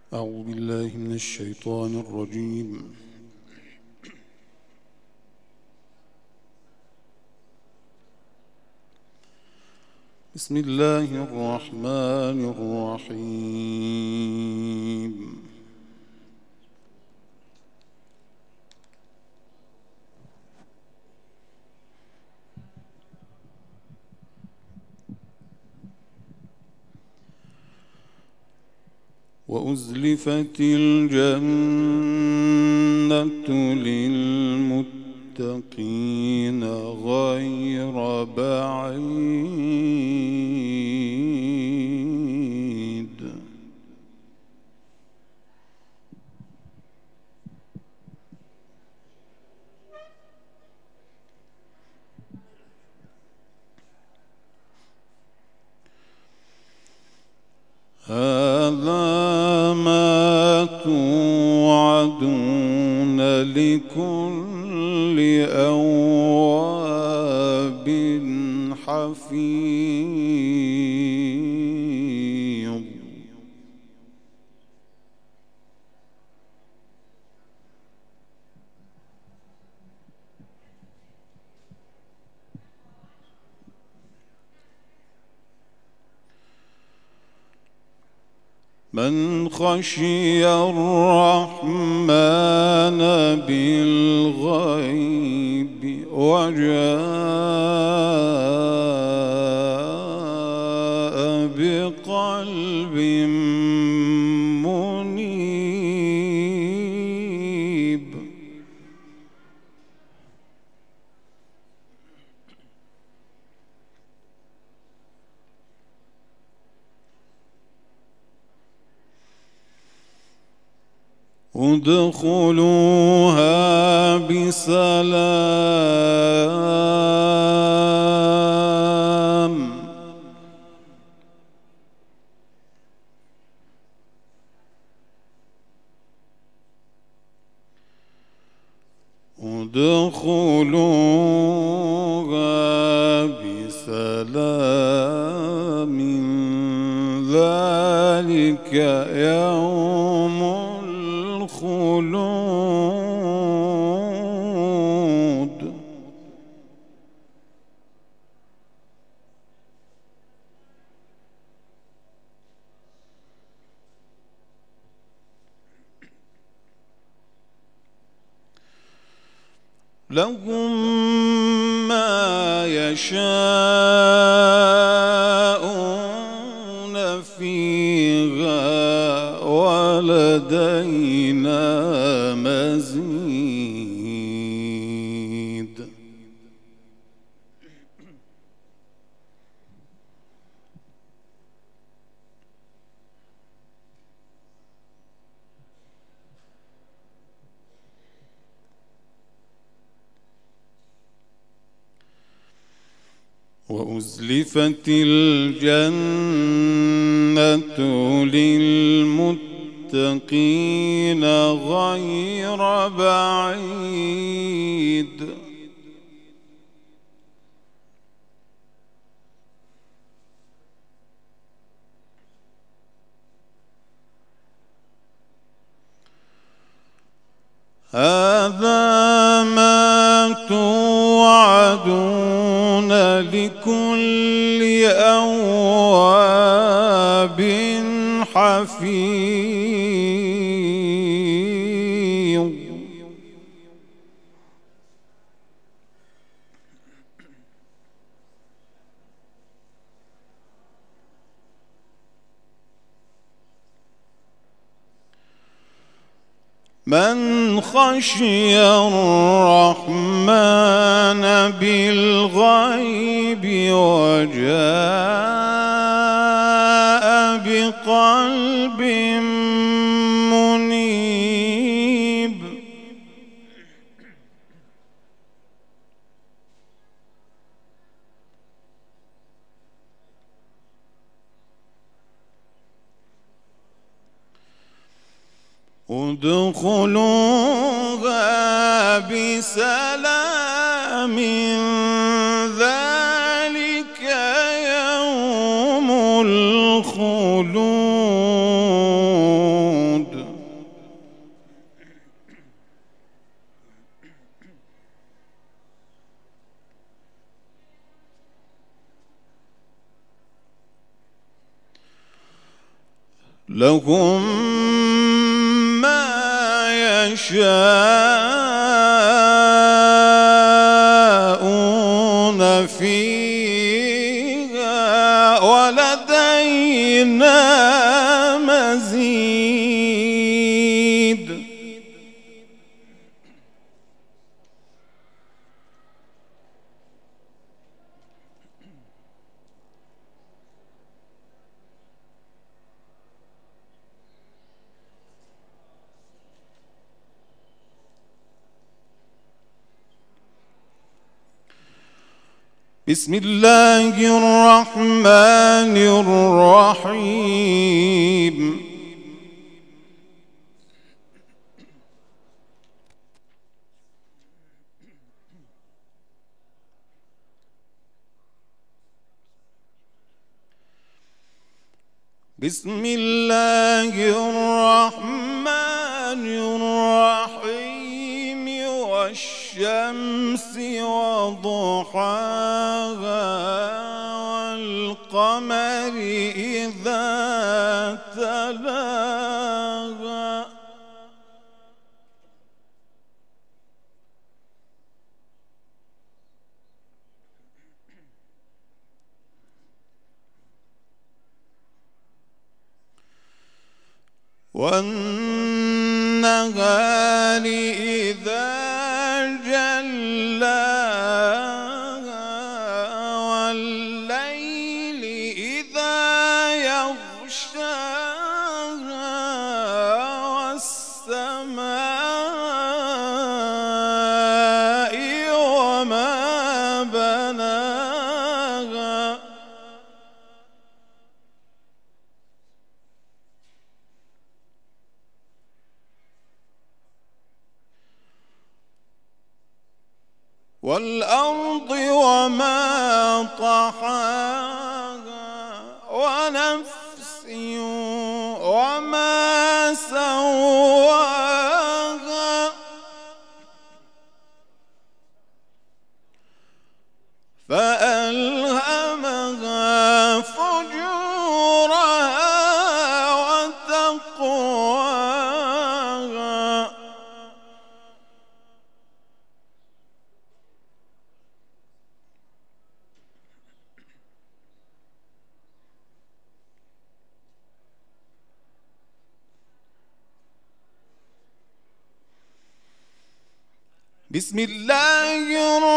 أعوذ بالله من الشيطان الرجيم. بسم الله الرحمن الرحيم. وأزلفت الجنة للمتقين غير بعيد. هذا ما توعدون لكل أواب حفيظ. من خشي الرحمن بالغيب وجاء بقلب منيب. ادخلوها بسلام. ادخلوها بسلام ذلك يوم الخلود. لهم ما يشاءون فيها ولدينا مزيد. وأزلفت الجنة للمتقين غير بعيد. هذا ما توعدون لكل أواب حفيظ. من خشي الرحمن بالغيب وجاء بقلب منيب. ادخلوها بسلام ذلك يوم الخلود. لهم ما يشاءون فيها ولدينا مزيد. بسم الله الرحمن الرحيم. بسم الله الرحمن الرحيم. والشمس وضحاها والقمر إذا تلاها والنهار إذا جلاها والليل إذا يغشاها والسماء وما بناها والأرض وما طحاها ونفس وما سواها فألهمها فجورها وتقواها بسم الله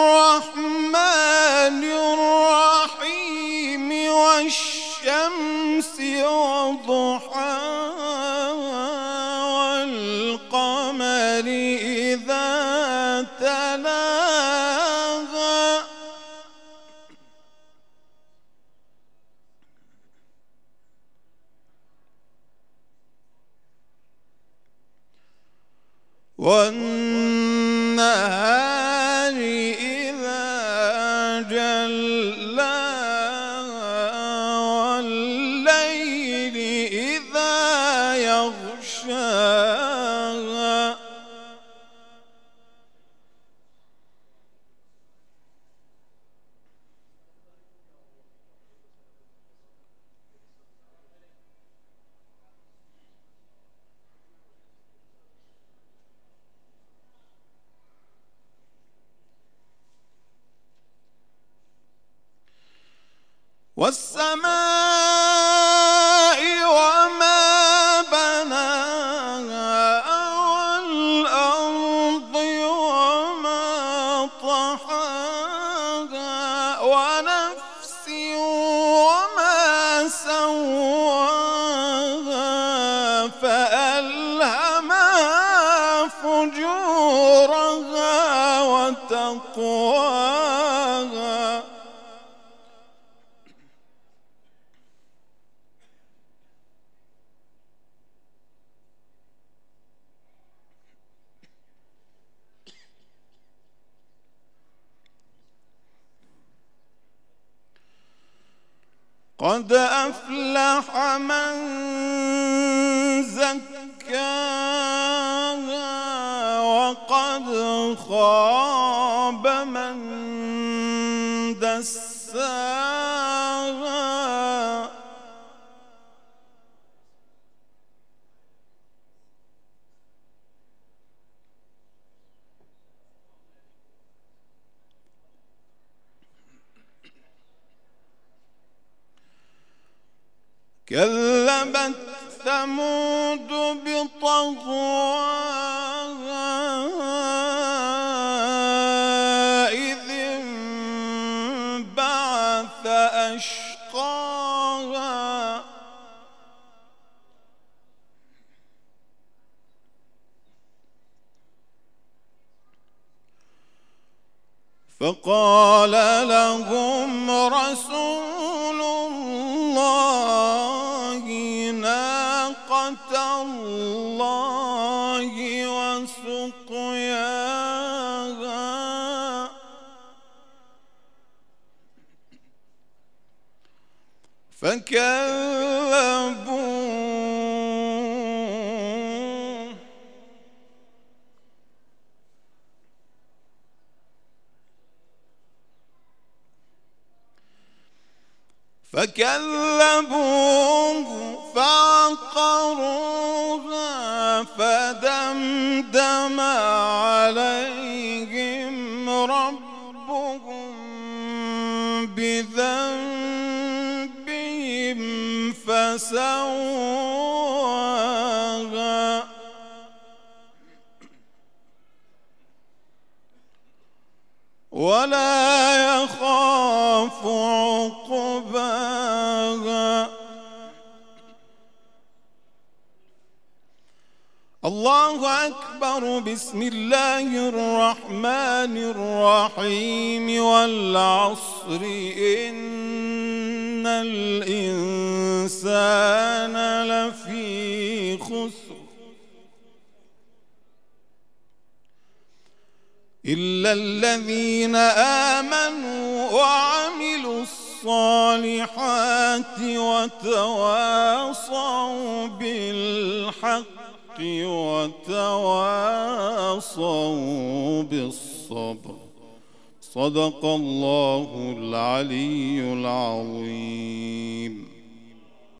الرحمن الرحيم. والشمس وضحاها والقمر إذا تلاها والنهار إذا جلاها والليل إذا يغشاها والسماء وما بناها والأرض وما طحاها ونفس وما سواها فألهمها فجورها وتقواها قد أفلح من زكاها وقد خاب من دساها. كذبت ثمود بطغواها إذ انبعث أشقاها فقال لهم رسول الله ناقة الله وسقياها فكذبوه فعقروها فدمدم عليهم ربهم بذنبهم فسواها ولا يخاف عقباها. الله أكبر. بسم الله الرحمن الرحيم. والعصر إن الإنسان لفي خسر إلا الذين آمنوا وعملوا الصالحات وتواصوا بالحق وتواصوا بالصبر. صدق الله العلي العظيم.